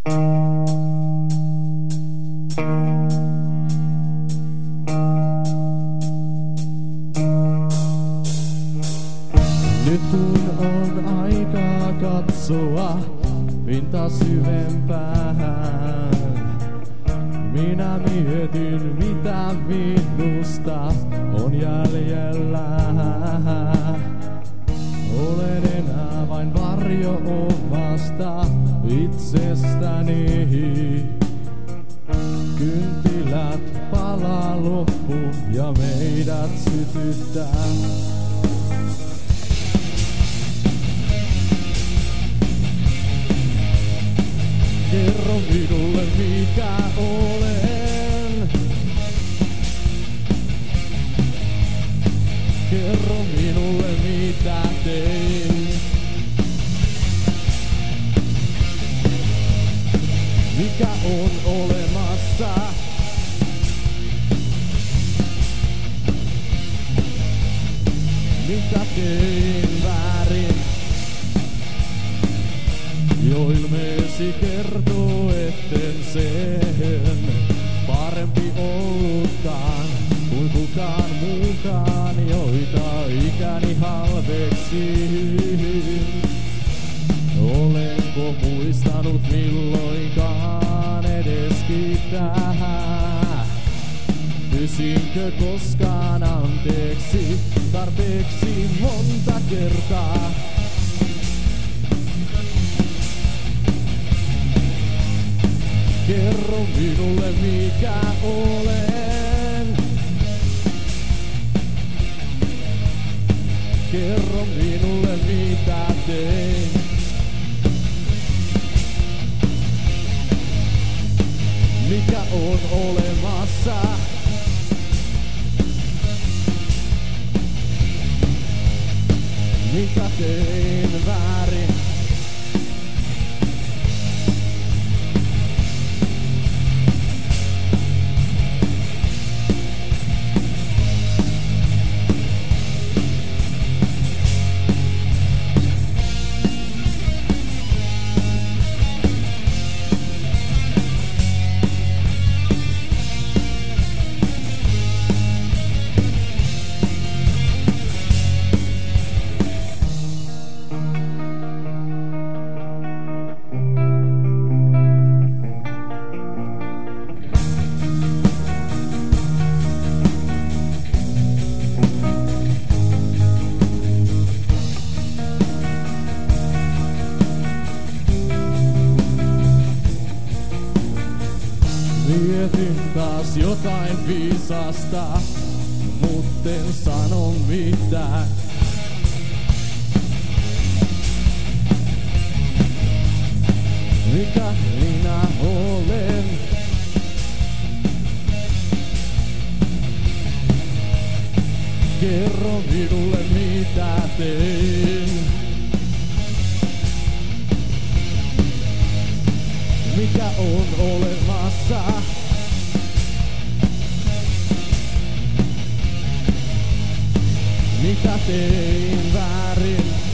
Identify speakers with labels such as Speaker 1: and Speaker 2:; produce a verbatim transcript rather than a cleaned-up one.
Speaker 1: Nyt kun on aikaa katsoa pinta syvempään, minä mietin mitä minusta on jäljellä. Olen enää vain varjo omasta itsestäni. Kynttilät palaa loppuun ja meidät sytyttää. Kerro minulle mikä olen. Kerro minulle mitä tein. Mikä on olemassa? Mitä tein väärin? Jo ilmeesi kertoo etten sen parempi ollutkaan kuin kukaan muukaan, joita ikäni halveksin. Olenko muistanut milloinkaan edes kiittää? Kysinkö koskaan anteeksi tarpeeksi monta kertaa? Kerro minulle mikä olen. Kerro minulle mitä tein. Mikä on olemassa? Mikä tein väärin? Mietin taas jotain viisasta, mutten sano mitään. Mikä minä olen? Kerro minulle mitä tein. Mikä on olemassa? Mitä tein väärin?